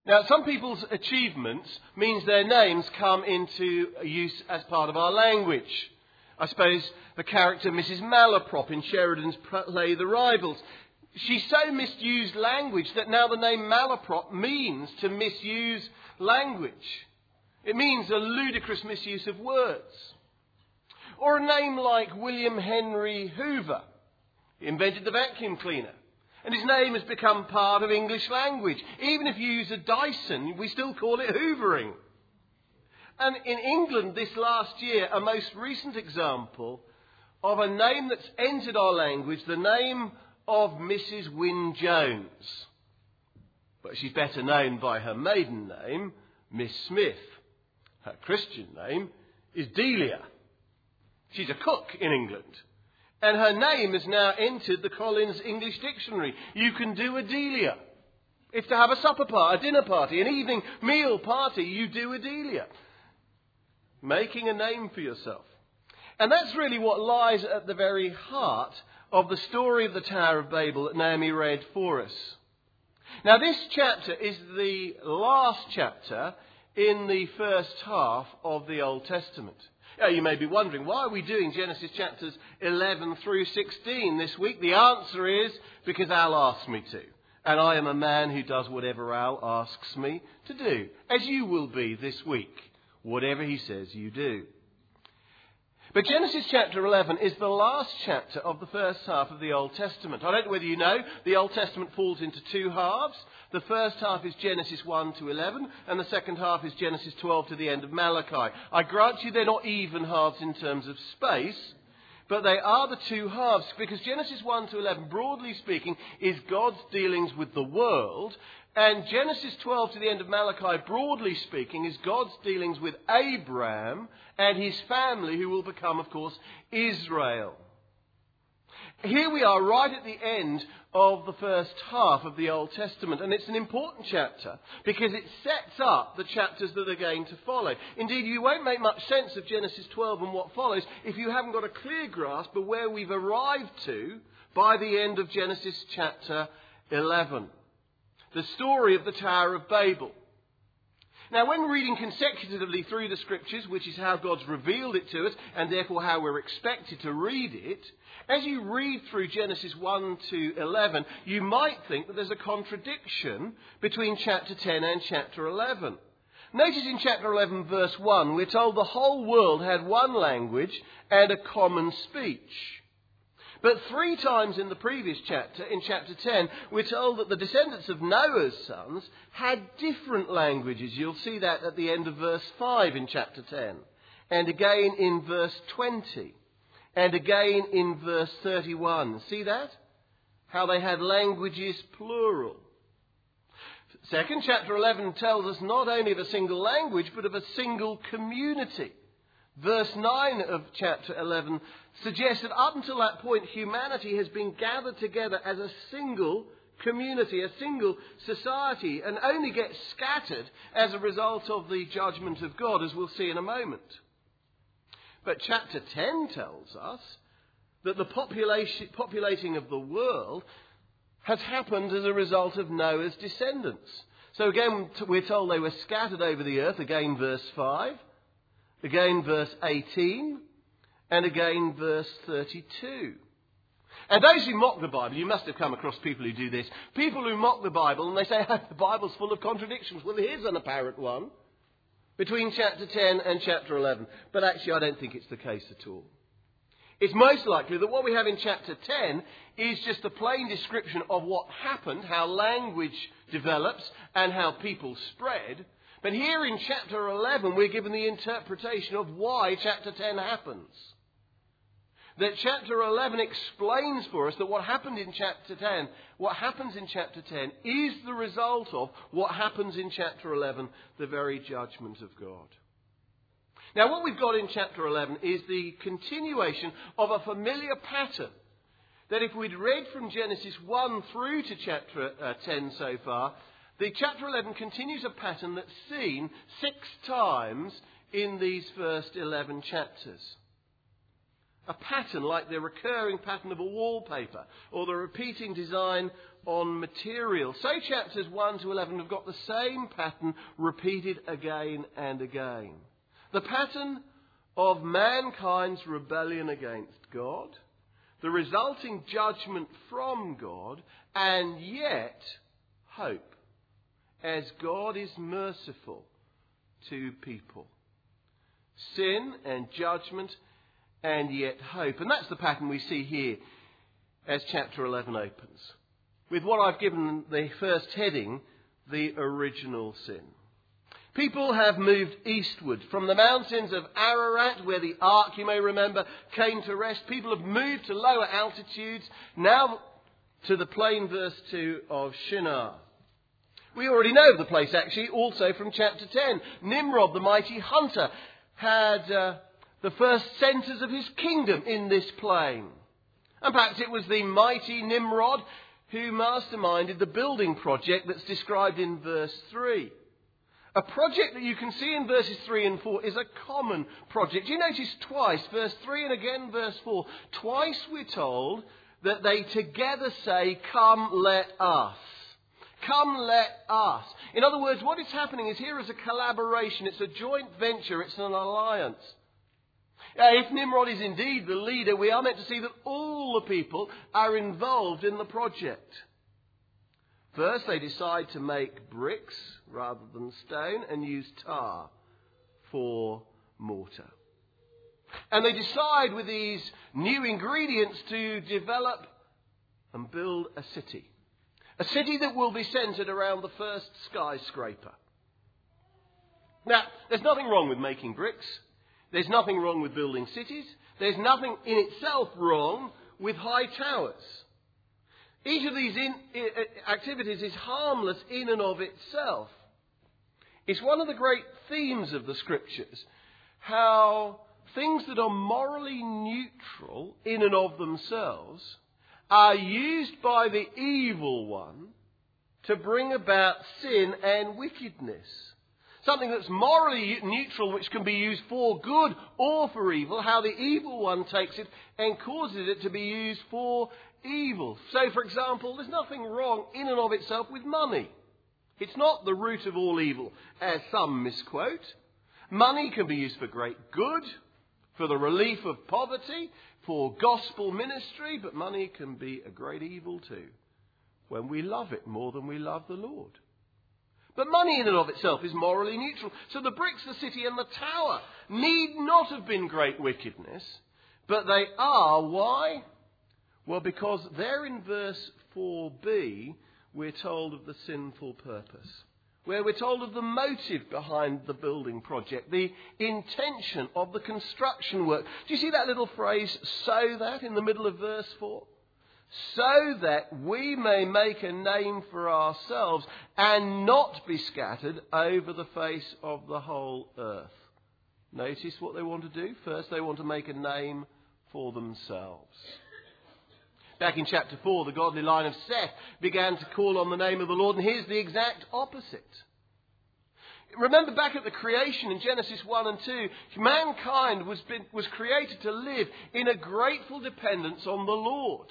Now, some people's achievements means their names come into use as part of our language. I suppose the character Mrs. Malaprop in Sheridan's play The Rivals. She so misused language that now the name Malaprop means to misuse language. It means a ludicrous misuse of words. Or a name like William Henry Hoover. He invented the vacuum cleaner. And his name has become part of English language. Even if you use a Dyson, we still call it hoovering. And in England this last year, a most recent example of a name that's entered our language, the name of Mrs. Wynne Jones. But she's better known by her maiden name, Miss Smith. Her Christian name is Delia. She's a cook in England. And her name has now entered the Collins English Dictionary. You can do a Delia. If to have a supper party, a dinner party, an evening meal party, you do a Delia. Making a name for yourself. And that's really what lies at the very heart of the story of the Tower of Babel that Naomi read for us. Now, this chapter is the last chapter in the first half of the Old Testament. Now, you may be wondering, why are we doing Genesis chapters 11 through 16 this week? The answer is because Al asked me to. And I am a man who does whatever Al asks me to do, as you will be this week. Whatever he says, you do. But Genesis chapter 11 is the last chapter of the first half of the Old Testament. I don't know whether you know, the Old Testament falls into two halves. The first half is Genesis 1 to 11, and the second half is Genesis 12 to the end of Malachi. I grant you they're not even halves in terms of space, but they are the two halves, because Genesis 1 to 11, broadly speaking, is God's dealings with the world, and Genesis 12 to the end of Malachi, broadly speaking, is God's dealings with Abraham and his family, who will become, of course, Israel. Here we are right at the end of the first half of the Old Testament, and it's an important chapter because it sets up the chapters that are going to follow. Indeed, you won't make much sense of Genesis 12 and what follows if you haven't got a clear grasp of where we've arrived to by the end of Genesis chapter 11. The story of the Tower of Babel. Now, when reading consecutively through the Scriptures, which is how God's revealed it to us, and therefore how we're expected to read it, as you read through Genesis 1 to 11, you might think that there's a contradiction between chapter 10 and chapter 11. Notice in chapter 11, verse 1, we're told the whole world had one language and a common speech. But 3 times in the previous chapter, in chapter 10, we're told that the descendants of Noah's sons had different languages. You'll see that at the end of verse 5 in chapter 10. And again in verse 20. And again in verse 31. See that? How they had languages plural. Second, chapter 11 tells us not only of a single language, but of a single community. Verse 9 of chapter 11 suggests that up until that point, humanity has been gathered together as a single community, a single society, and only gets scattered as a result of the judgment of God, as we'll see in a moment. But chapter 10 tells us that the populating of the world has happened as a result of Noah's descendants. So again, we're told they were scattered over the earth, again verse 5. Again, verse 18, and again, verse 32. And those who mock the Bible, you must have come across people who do this. People who mock the Bible and they say, oh, the Bible's full of contradictions. Well, here's an apparent one between chapter 10 and chapter 11. But actually, I don't think it's the case at all. It's most likely that what we have in chapter 10 is just a plain description of what happened, how language develops and how people spread. But here in chapter 11, we're given the interpretation of why chapter 10 happens. That chapter 11 explains for us that what happened in chapter 10, what happens in chapter 10 is the result of what happens in chapter 11, the very judgment of God. Now, what we've got in chapter 11 is the continuation of a familiar pattern that if we'd read from Genesis 1 through to chapter 10 so far, the chapter 11 continues a pattern that's seen 6 times in these first 11 chapters. A pattern like the recurring pattern of a wallpaper or the repeating design on material. So chapters 1 to 11 have got the same pattern repeated again and again. The pattern of mankind's rebellion against God, the resulting judgment from God, and yet hope, as God is merciful to people. Sin and judgment, and yet hope. And that's the pattern we see here as chapter 11 opens, with what I've given the first heading, the original sin. People have moved eastward from the mountains of Ararat, where the ark, you may remember, came to rest. People have moved to lower altitudes, now to the plain verse 2 of Shinar. We already know the place, actually, also from chapter 10. Nimrod, the mighty hunter, had the first centres of his kingdom in this plain. And perhaps it was the mighty Nimrod who masterminded the building project that's described in verse 3. A project that you can see in verses 3 and 4 is a common project. You notice twice, verse 3 and again verse 4, twice we're told that they together say, "Come, let us." Come, let us. In other words, what is happening is here is a collaboration. It's a joint venture. It's an alliance. If Nimrod is indeed the leader, we are meant to see that all the people are involved in the project. First, they decide to make bricks rather than stone and use tar for mortar. And they decide with these new ingredients to develop and build a city. A city that will be centred around the first skyscraper. Now, there's nothing wrong with making bricks. There's nothing wrong with building cities. There's nothing in itself wrong with high towers. Each of these activities is harmless in and of itself. It's one of the great themes of the Scriptures, how things that are morally neutral in and of themselves are used by the evil one to bring about sin and wickedness. Something that's morally neutral, which can be used for good or for evil, how the evil one takes it and causes it to be used for evil. So, for example, there's nothing wrong in and of itself with money. It's not the root of all evil, as some misquote. Money can be used for great good, for the relief of poverty, for gospel ministry, but money can be a great evil too, when we love it more than we love the Lord. But money in and of itself is morally neutral. So the bricks, the city and the tower need not have been great wickedness, but they are. Why? Well, because there in verse 4b, we're told of the sinful purpose, where we're told of the motive behind the building project, the intention of the construction work. Do you see that little phrase, "so that," in the middle of verse 4? So that we may make a name for ourselves and not be scattered over the face of the whole earth. Notice what they want to do. First, they want to make a name for themselves. Back in chapter 4, the godly line of Seth began to call on the name of the Lord, and here's the exact opposite. Remember back at the creation in Genesis 1 and 2, mankind was created to live in a grateful dependence on the Lord.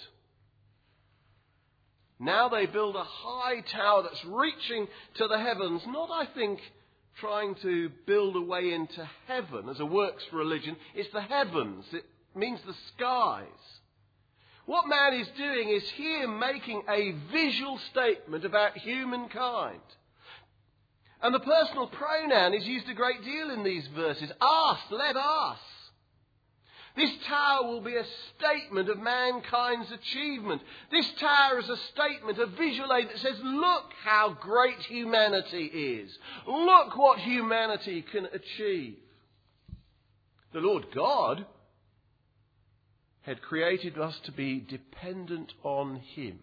Now they build a high tower that's reaching to the heavens, not, I think, trying to build a way into heaven as a works religion. It's the heavens. It means the skies. What man is doing is here making a visual statement about humankind. And the personal pronoun is used a great deal in these verses. Us, let us. This tower will be a statement of mankind's achievement. This tower is a statement, a visual aid that says, look how great humanity is. Look what humanity can achieve. The Lord God had created us to be dependent on Him.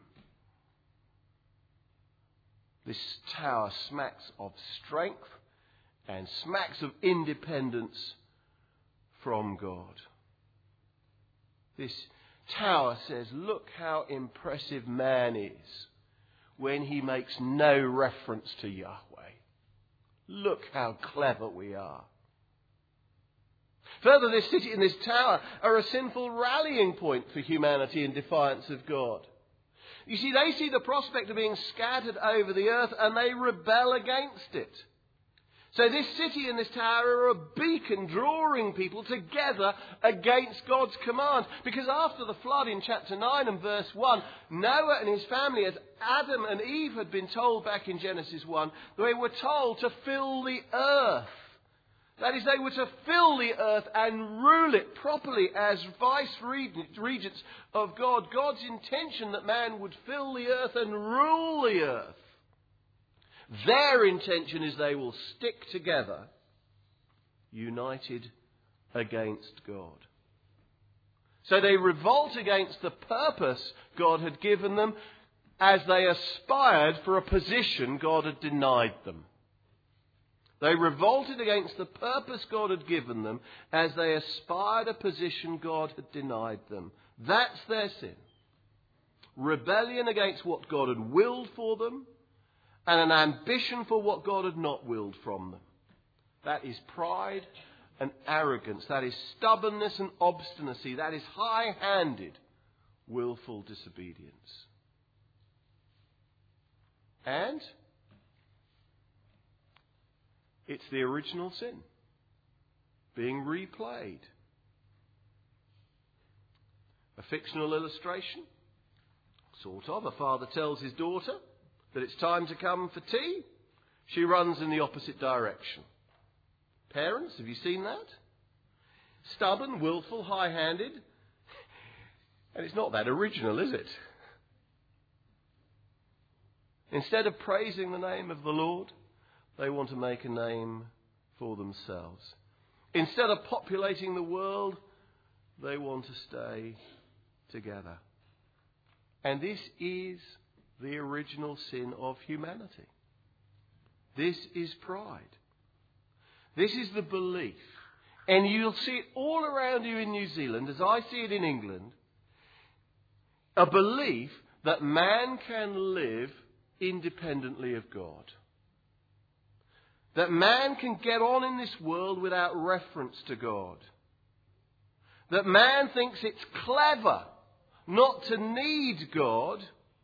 This tower smacks of strength and smacks of independence from God. This tower says, look how impressive man is when he makes no reference to Yahweh. Look how clever we are. Further, this city and this tower are a sinful rallying point for humanity in defiance of God. You see, they see the prospect of being scattered over the earth and they rebel against it. So this city and this tower are a beacon drawing people together against God's command. Because after the flood in chapter 9 and verse 1, Noah and his family, as Adam and Eve had been told back in Genesis 1, they were told to fill the earth. That is, they were to fill the earth and rule it properly as vice-regents of God. God's intention that man would fill the earth and rule the earth. Their intention is they will stick together, united against God. So they revolt against the purpose God had given them as they aspired for a position God had denied them. They revolted against the purpose God had given them as they aspired a position God had denied them. That's their sin. Rebellion against what God had willed for them, and an ambition for what God had not willed from them. That is pride and arrogance. That is stubbornness and obstinacy. That is high-handed, willful disobedience. And it's the original sin being replayed. A fictional illustration, sort of. A father tells his daughter that it's time to come for tea. She runs in the opposite direction. Parents, have you seen that? Stubborn, willful, high-handed. And it's not that original, is it? Instead of praising the name of the Lord, they want to make a name for themselves. Instead of populating the world, they want to stay together. And this is the original sin of humanity. This is pride. This is the belief. And you'll see it all around you in New Zealand, as I see it in England, a belief that man can live independently of God. That man can get on in this world without reference to God. That man thinks it's clever not to need God,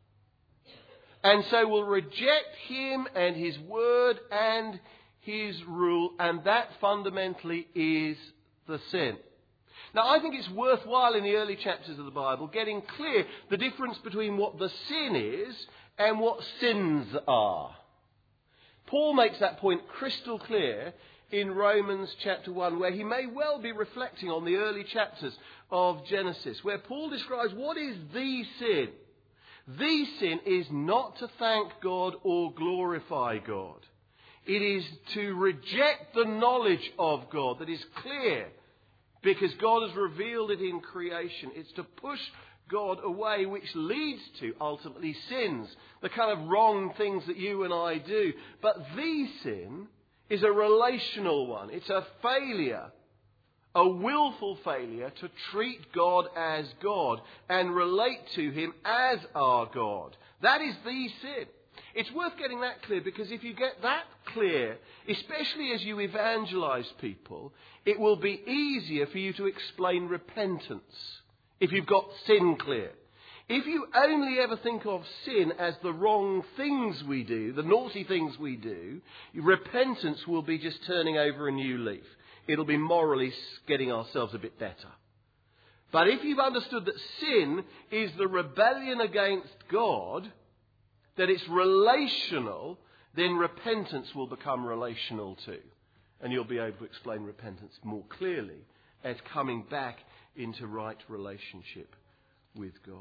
and so will reject him and his word and his rule, and that fundamentally is the sin. Now, I think it's worthwhile in the early chapters of the Bible getting clear the difference between what the sin is and what sins are. Paul makes that point crystal clear in Romans chapter 1, where he may well be reflecting on the early chapters of Genesis, where Paul describes what is the sin. The sin is not to thank God or glorify God. It is to reject the knowledge of God that is clear because God has revealed it in creation. It's to push God away, which leads to, ultimately, sins, the kind of wrong things that you and I do. But the sin is a relational one. It's a failure, a willful failure to treat God as God and relate to him as our God. That is the sin. It's worth getting that clear, because if you get that clear, especially as you evangelize people, it will be easier for you to explain repentance if you've got sin clear. If you only ever think of sin as the wrong things we do, the naughty things we do, repentance will be just turning over a new leaf. It'll be morally getting ourselves a bit better. But if you've understood that sin is the rebellion against God, that it's relational, then repentance will become relational too. And you'll be able to explain repentance more clearly as coming back into right relationship with God.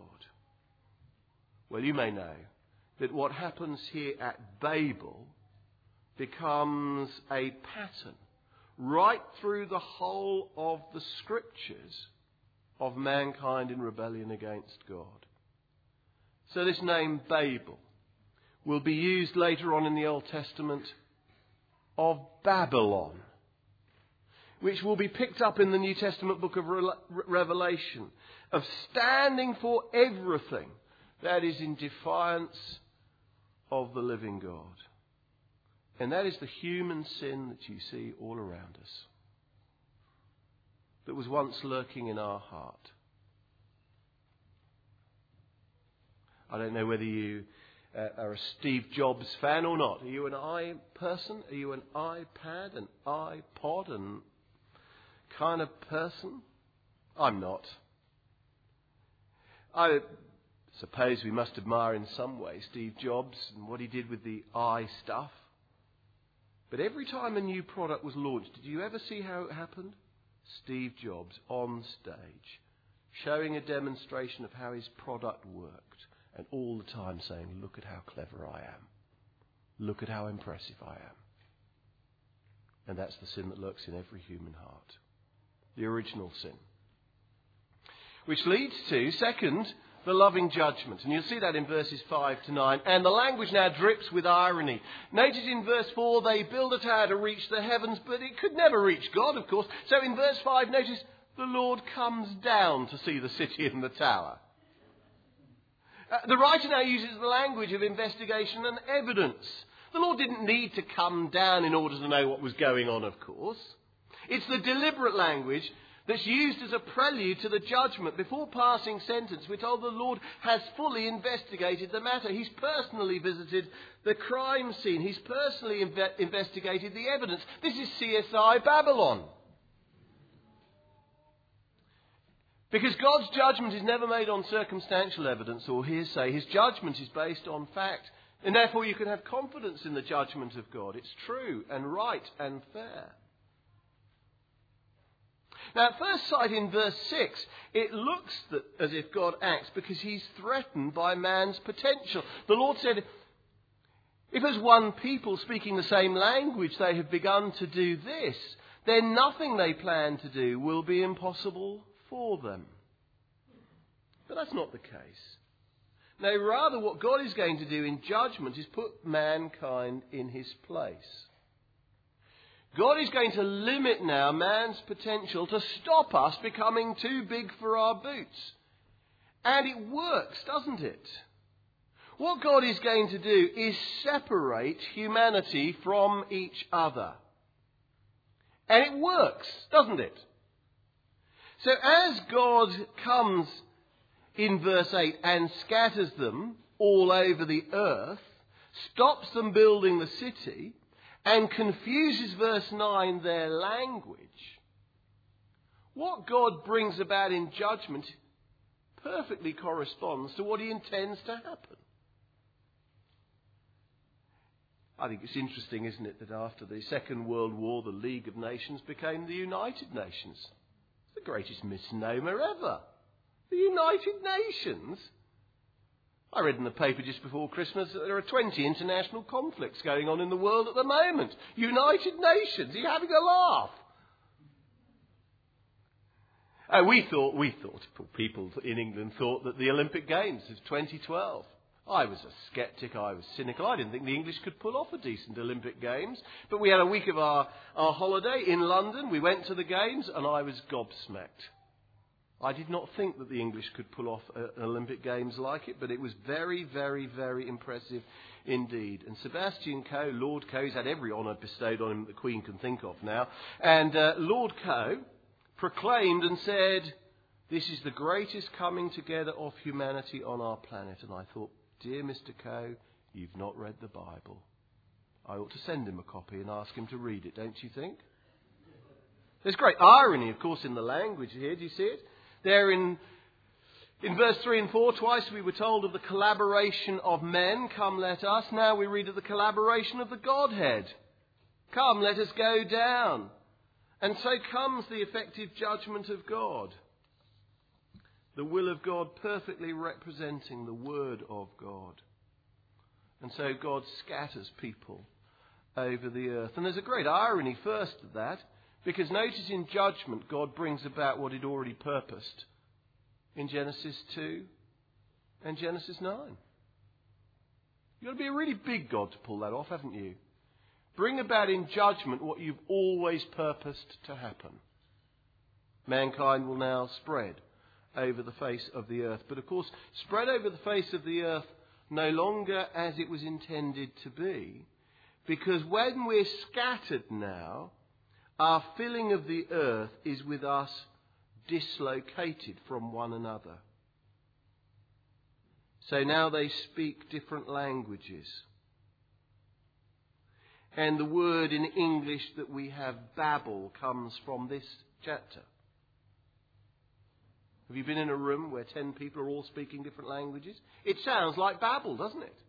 Well, you may know that what happens here at Babel becomes a pattern right through the whole of the scriptures of mankind in rebellion against God. So this name Babel will be used later on in the Old Testament of Babylon, which will be picked up in the New Testament book of Revelation, of standing for everything that is in defiance of the living God. And that is the human sin that you see all around us. that was once lurking in our heart. I don't know whether you are a Steve Jobs fan or not. Are you an I person? Are you an iPad, an iPod, and kind of person? I'm not. I suppose we must admire in some way Steve Jobs and what he did with the I stuff. But every time a new product was launched, did you ever see how it happened? Steve Jobs on stage, showing a demonstration of how his product worked, and all the time saying, look at how clever I am. Look at how impressive I am. And that's the sin that lurks in every human heart. The original sin. Which leads to, second, the loving judgment. And you'll see that in verses 5 to 9. And the language now drips with irony. Notice in verse 4, they build a tower to reach the heavens, but it could never reach God, of course. So in verse 5, notice the Lord comes down to see the city and the tower. The writer now uses the language of investigation and evidence. The Lord didn't need to come down in order to know what was going on, of course. It's the deliberate language that's used as a prelude to the judgment. Before passing sentence, we're told the Lord has fully investigated the matter. He's personally visited the crime scene. He's personally investigated the evidence. This is CSI Babylon. Because God's judgment is never made on circumstantial evidence or hearsay. His judgment is based on fact. And therefore you can have confidence in the judgment of God. It's true and right and fair. Now, at first sight in verse 6, it looks as if God acts because he's threatened by man's potential. The Lord said, if as one people speaking the same language they have begun to do this, then nothing they plan to do will be impossible for them. But that's not the case. No, rather what God is going to do in judgment is put mankind in his place. God is going to limit now man's potential to stop us becoming too big for our boots. And it works, doesn't it? What God is going to do is separate humanity from each other. And it works, doesn't it? So as God comes in verse 8 and scatters them all over the earth, stops them building the city, and confuses, verse 9, their language, what God brings about in judgment perfectly corresponds to what he intends to happen. I think it's interesting, isn't it, that after the Second World War, the League of Nations became the United Nations. It's the greatest misnomer ever. The United Nations. I read in the paper just before Christmas that there are 20 international conflicts going on in the world at the moment. United Nations. Are you having a laugh? We thought, people in England thought that the Olympic Games of 2012. I was a sceptic, I was cynical. I didn't think the English could pull off a decent Olympic Games. But we had a week of our holiday in London. We went to the Games and I was gobsmacked. I did not think that the English could pull off an Olympic Games like it, but it was very, very, very impressive indeed. And Sebastian Coe, Lord Coe, he's had every honour bestowed on him that the Queen can think of now. And Lord Coe proclaimed and said, this is the greatest coming together of humanity on our planet. And I thought, dear Mr. Coe, you've not read the Bible. I ought to send him a copy and ask him to read it, don't you think? There's great irony, of course, in the language here. Do you see it? There in verse 3 and 4, twice we were told of the collaboration of men. Come, let us. Now we read of the collaboration of the Godhead. Come, let us go down. And so comes the effective judgment of God. The will of God perfectly representing the word of God. And so God scatters people over the earth. And there's a great irony first of that. Because notice in judgment, God brings about what he'd already purposed in Genesis 2 and Genesis 9. You've got to be a really big God to pull that off, haven't you? Bring about in judgment what you've always purposed to happen. Mankind will now spread over the face of the earth. But of course, spread over the face of the earth no longer as it was intended to be. Because when we're scattered now, our filling of the earth is with us dislocated from one another. So now they speak different languages. And the word in English that we have, Babel, comes from this chapter. Have you been in a room where 10 people are all speaking different languages? It sounds like Babel, doesn't it?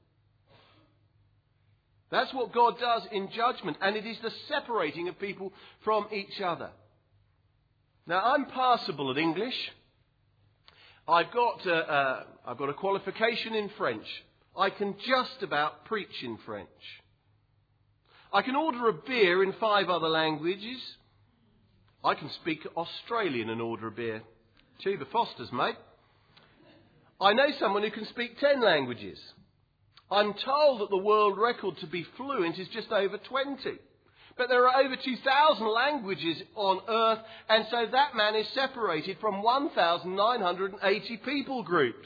That's what God does in judgment, and it is the separating of people from each other. Now, I'm passable at English. I've got a qualification in French. I can just about preach in French. I can order a beer in 5 other languages. I can speak Australian and order a beer. Tuba Foster's, mate. I know someone who can speak 10 languages. I'm told that the world record to be fluent is just over 20. But there are over 2,000 languages on earth, and so that man is separated from 1,980 people groups.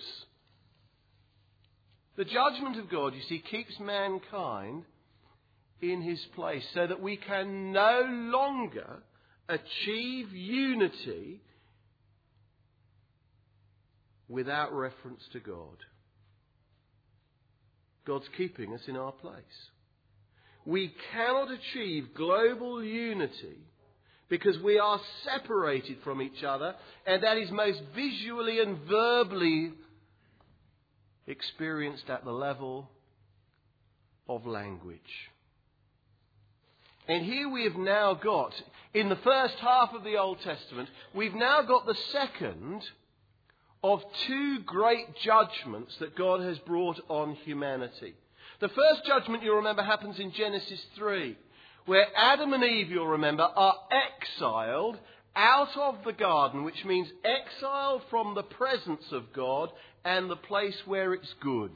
The judgment of God, you see, keeps mankind in his place so that we can no longer achieve unity without reference to God. God's keeping us in our place. We cannot achieve global unity because we are separated from each other, and that is most visually and verbally experienced at the level of language. And here we have now got, in the first half of the Old Testament, we've now got the second of 2 great judgments that God has brought on humanity. The first judgment, you'll remember, happens in Genesis 3, where Adam and Eve, you'll remember, are exiled out of the garden, which means exiled from the presence of God and the place where it's good.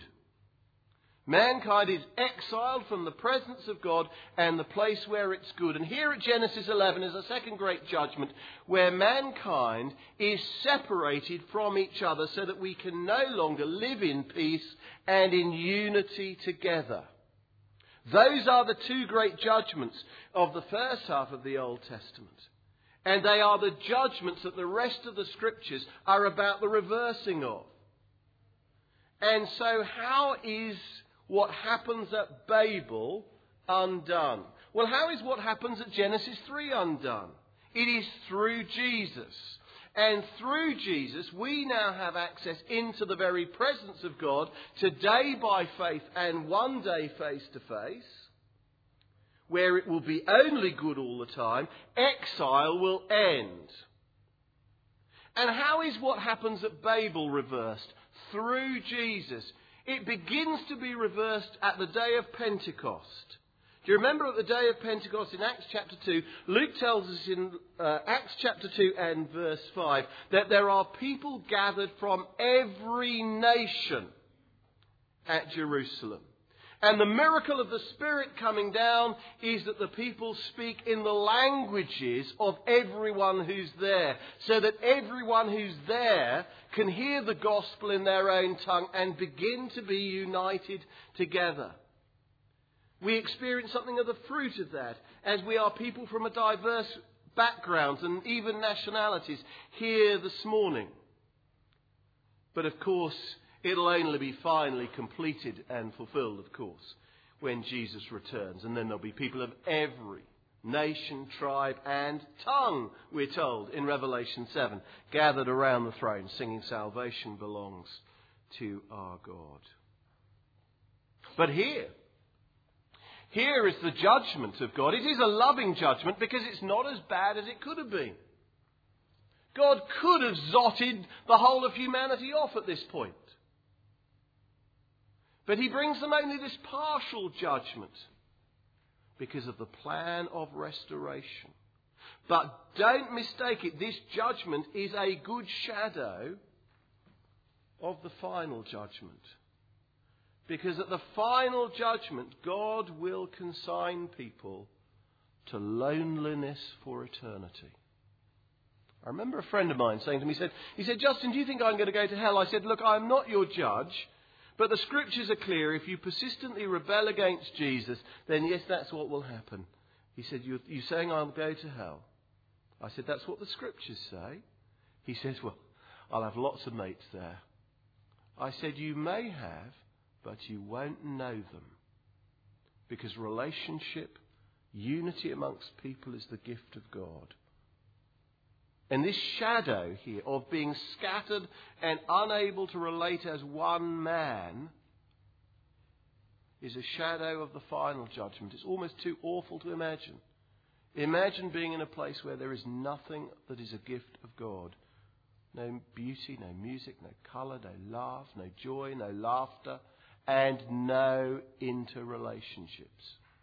Mankind is exiled from the presence of God and the place where it's good. And here at Genesis 11 is a second great judgment where mankind is separated from each other so that we can no longer live in peace and in unity together. Those are the 2 great judgments of the first half of the Old Testament. And they are the judgments that the rest of the Scriptures are about the reversing of. And so how is what happens at Babel undone? Well, how is what happens at Genesis 3 undone? It is through Jesus. And through Jesus, we now have access into the very presence of God, today by faith and one day face to face, where it will be only good all the time. Exile will end. And how is what happens at Babel reversed? Through Jesus. It begins to be reversed at the day of Pentecost. Do you remember at the day of Pentecost in Acts chapter 2, Luke tells us in Acts chapter 2 and verse 5 that there are people gathered from every nation at Jerusalem. And the miracle of the Spirit coming down is that the people speak in the languages of everyone who's there, so that everyone who's there can hear the gospel in their own tongue and begin to be united together. We experience something of the fruit of that as we are people from a diverse backgrounds and even nationalities here this morning. But of course, it'll only be finally completed and fulfilled, of course, when Jesus returns. And then there'll be people of every nation, tribe and tongue, we're told in Revelation 7, gathered around the throne singing salvation belongs to our God. But here is the judgment of God. It is a loving judgment because it's not as bad as it could have been. God could have zotted the whole of humanity off at this point. But he brings them only this partial judgment because of the plan of restoration. But don't mistake it, this judgment is a good shadow of the final judgment. Because at the final judgment, God will consign people to loneliness for eternity. I remember a friend of mine saying to me, he said, Justin, do you think I'm going to go to hell? I said, look, I'm not your judge. But the Scriptures are clear. If you persistently rebel against Jesus, then yes, that's what will happen. He said, you're saying I'll go to hell? I said, that's what the Scriptures say. He says, well, I'll have lots of mates there. I said, you may have, but you won't know them. Because relationship, unity amongst people is the gift of God. And this shadow here of being scattered and unable to relate as one man is a shadow of the final judgment. It's almost too awful to imagine. Imagine being in a place where there is nothing that is a gift of God. No beauty, no music, no colour, no laugh, no joy, no laughter, and no interrelationships.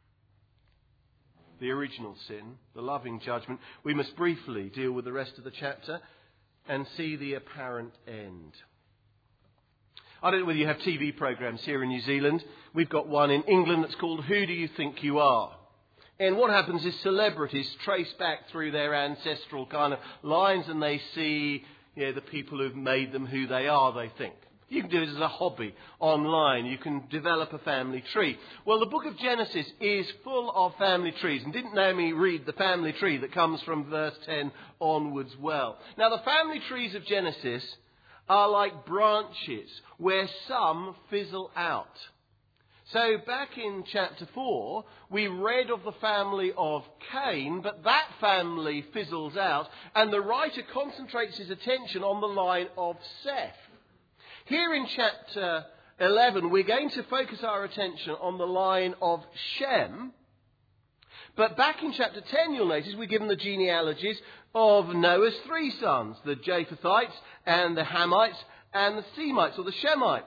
The original sin, the loving judgment. We must briefly deal with the rest of the chapter and see the apparent end. I don't know whether you have TV programmes here in New Zealand. We've got one in England that's called Who Do You Think You Are? And what happens is celebrities trace back through their ancestral kind of lines and they see the people who've made them who they are, they think. You can do it as a hobby online. You can develop a family tree. Well, the book of Genesis is full of family trees. And didn't Naomi read the family tree that comes from verse 10 onwards well? Now, the family trees of Genesis are like branches where some fizzle out. So back in chapter 4, we read of the family of Cain, but that family fizzles out, and the writer concentrates his attention on the line of Seth. Here in chapter 11, we're going to focus our attention on the line of Shem. But back in chapter 10, you'll notice we're given the genealogies of Noah's 3 sons, the Japhethites and the Hamites and the Semites, or the Shemites.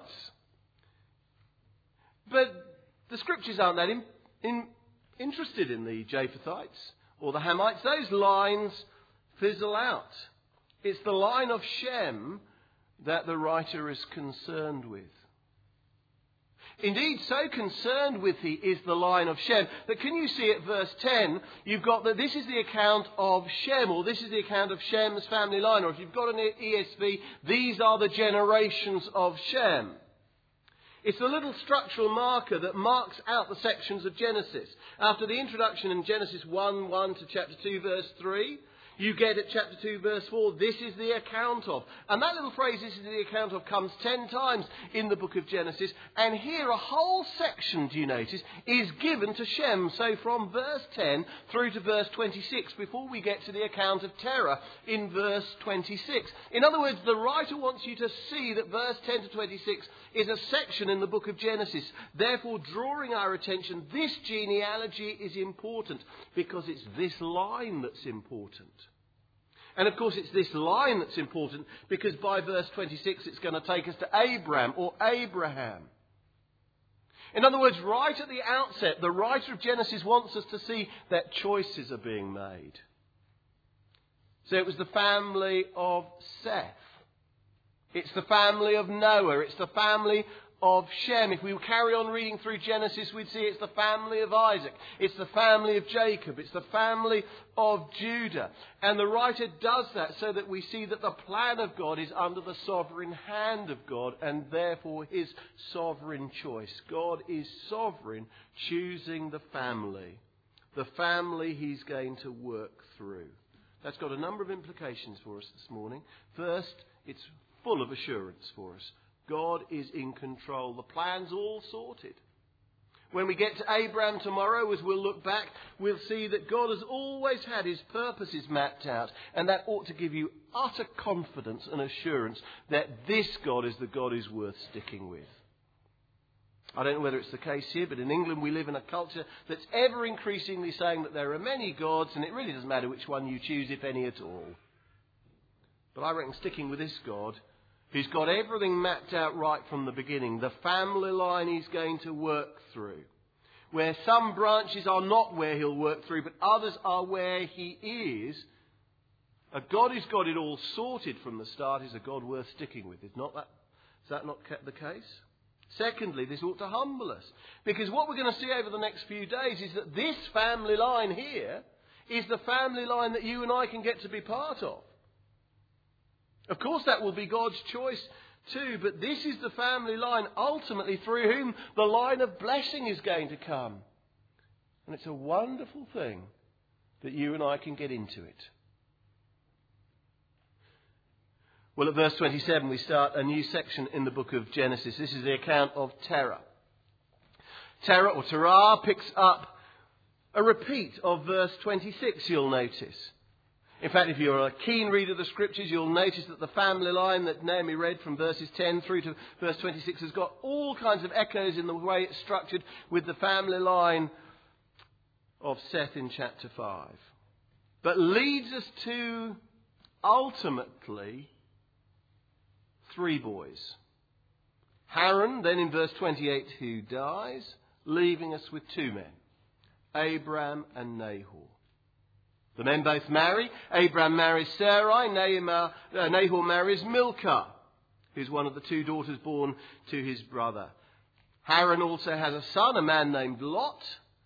But the scriptures aren't that interested in the Japhethites or the Hamites. Those lines fizzle out. It's the line of Shem that the writer is concerned with. Indeed, so concerned with he is the line of Shem that can you see at verse 10, you've got that this is the account of Shem, or this is the account of Shem's family line, or if you've got an ESV, these are the generations of Shem. It's a little structural marker that marks out the sections of Genesis. After the introduction in Genesis 1:1 to chapter 2 verse 3, you get at chapter 2 verse 4, this is the account of. And that little phrase, this is the account of, comes 10 times in the book of Genesis. And here a whole section, do you notice, is given to Shem. So from verse 10 through to verse 26, before we get to the account of Terah in verse 26. In other words, the writer wants you to see that verse 10 to 26 is a section in the book of Genesis. Therefore, drawing our attention, this genealogy is important because it's this line that's important. And of course, it's this line that's important because by verse 26, it's going to take us to Abram or Abraham. In other words, right at the outset, the writer of Genesis wants us to see that choices are being made. So it was the family of Seth. It's the family of Noah. It's the family of Shem. If we carry on reading through Genesis, we'd see it's the family of Isaac. It's the family of Jacob. It's the family of Judah. And the writer does that so that we see that the plan of God is under the sovereign hand of God and therefore his sovereign choice. God is sovereign, choosing the family he's going to work through. That's got a number of implications for us this morning. First, it's full of assurance for us. God is in control. The plan's all sorted. When we get to Abraham tomorrow, as we'll look back, we'll see that God has always had his purposes mapped out. And that ought to give you utter confidence and assurance that this God is the God who's worth sticking with. I don't know whether it's the case here, but in England we live in a culture that's ever increasingly saying that there are many gods and it really doesn't matter which one you choose, if any at all. But I reckon sticking with this God, who's got everything mapped out right from the beginning, the family line he's going to work through, where some branches are not where he'll work through, but others are where he is. A God who's got it all sorted from the start is a God worth sticking with. Is that not the case? Secondly, this ought to humble us, because what we're going to see over the next few days is that this family line here is the family line that you and I can get to be part of. Of course, that will be God's choice too, but this is the family line ultimately through whom the line of blessing is going to come. And it's a wonderful thing that you and I can get into it. Well, at verse 27, we start a new section in the book of Genesis. This is the account of Terah. Terah, or Terah, picks up a repeat of verse 26, you'll notice. In fact, if you're a keen reader of the Scriptures, you'll notice that the family line that Naomi read from verses 10 through to verse 26 has got all kinds of echoes in the way it's structured with the family line of Seth in chapter 5. But leads us to, ultimately, 3 boys. Haran, then in verse 28, who dies, leaving us with 2 men, Abram and Nahor. The men both marry. Abram marries Sarai. Nahor marries Milcah, who's one of the 2 daughters born to his brother. Haran also has a son, a man named Lot.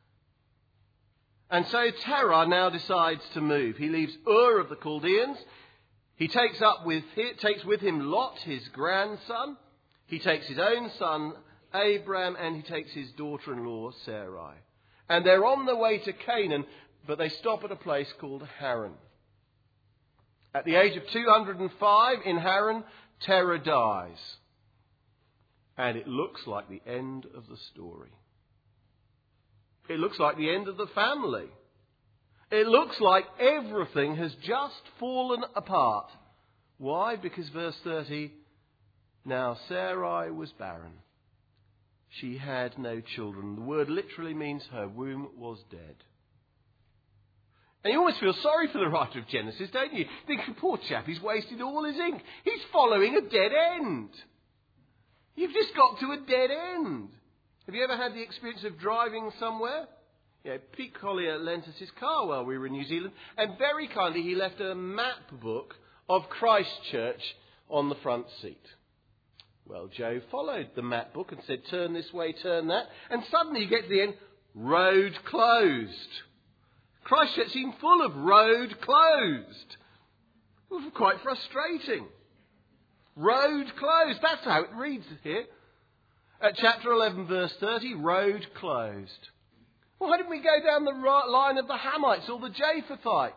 And so Terah now decides to move. He leaves Ur of the Chaldeans. He takes with him Lot, his grandson. He takes his own son, Abram, and he takes his daughter-in-law, Sarai. And they're on their way to Canaan, but they stop at a place called Haran. At the age of 205 in Haran, Terah dies. And it looks like the end of the story. It looks like the end of the family. It looks like everything has just fallen apart. Why? Because verse 30, now Sarai was barren. She had no children. The word literally means her womb was dead. And you always feel sorry for the writer of Genesis, don't you? Think, poor chap, he's wasted all his ink. He's following a dead end. You've just got to a dead end. Have you ever had the experience of driving somewhere? Yeah, Pete Collier lent us his car while we were in New Zealand, and very kindly he left a map book of Christchurch on the front seat. Well, Joe followed the map book and said, turn this way, turn that, and suddenly you get to the end, road closed. Christchurch seemed full of road closed. It was quite frustrating. Road closed, that's how it reads here. At chapter 11, verse 30, road closed. Why didn't we go down the line of the Hamites or the Japhethites?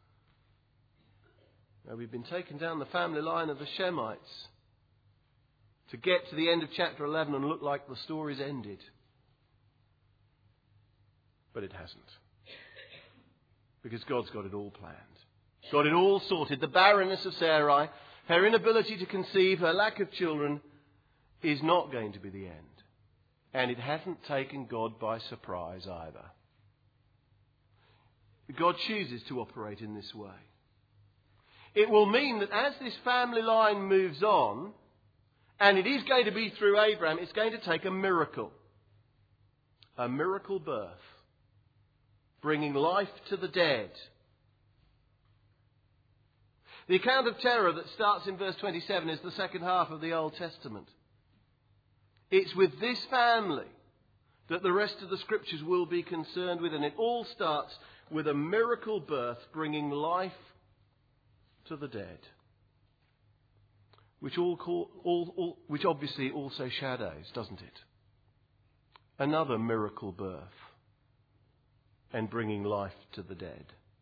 No, we've been taken down the family line of the Shemites to get to the end of chapter 11 and look like the story's ended. But it hasn't. Because God's got it all planned. Got it all sorted. The barrenness of Sarai, her inability to conceive, her lack of children is not going to be the end. And it hasn't taken God by surprise either. God chooses to operate in this way. It will mean that as this family line moves on, and it is going to be through Abraham, it's going to take a miracle. A miracle birth. Bringing life to the dead. The account of Terah that starts in verse 27 is the second half of the Old Testament. It's with this family that the rest of the Scriptures will be concerned with, and it all starts with a miracle birth bringing life to the dead. Which obviously also shadows, doesn't it? Another miracle birth and bringing life to the dead.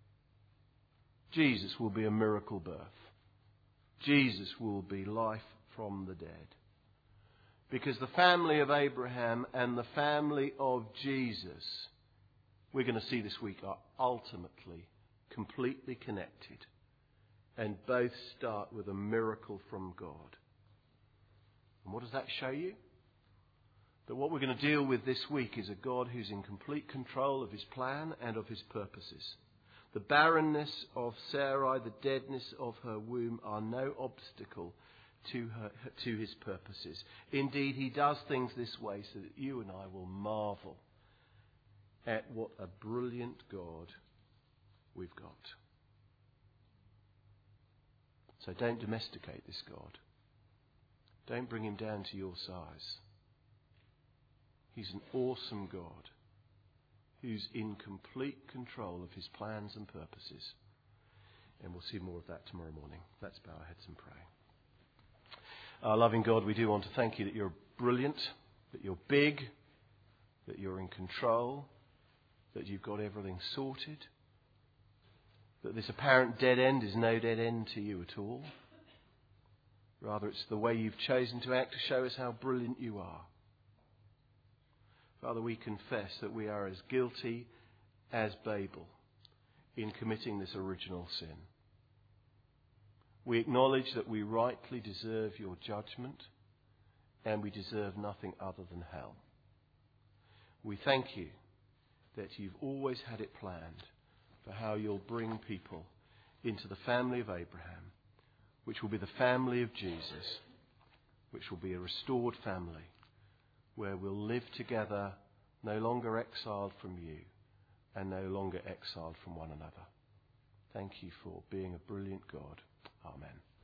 Jesus will be a miracle birth. Jesus will be life from the dead. Because the family of Abraham and the family of Jesus, we're going to see this week, are ultimately completely connected. And both start with a miracle from God. And what does that show you? That what we're going to deal with this week is a God who's in complete control of his plan and of his purposes. The barrenness of Sarai, the deadness of her womb are no obstacle to his purposes. Indeed, he does things this way so that you and I will marvel at what a brilliant God we've got. So don't domesticate this God. Don't bring him down to your size. He's an awesome God who's in complete control of his plans and purposes. And we'll see more of that tomorrow morning. Let's bow our heads and pray. Our loving God, we do want to thank you that you're brilliant, that you're big, that you're in control, that you've got everything sorted, that this apparent dead end is no dead end to you at all. Rather, it's the way you've chosen to act to show us how brilliant you are. Father, we confess that we are as guilty as Babel in committing this original sin. We acknowledge that we rightly deserve your judgment, and we deserve nothing other than hell. We thank you that you've always had it planned for how you'll bring people into the family of Abraham, which will be the family of Jesus, which will be a restored family where we'll live together, no longer exiled from you and no longer exiled from one another. Thank you for being a brilliant God. Amen.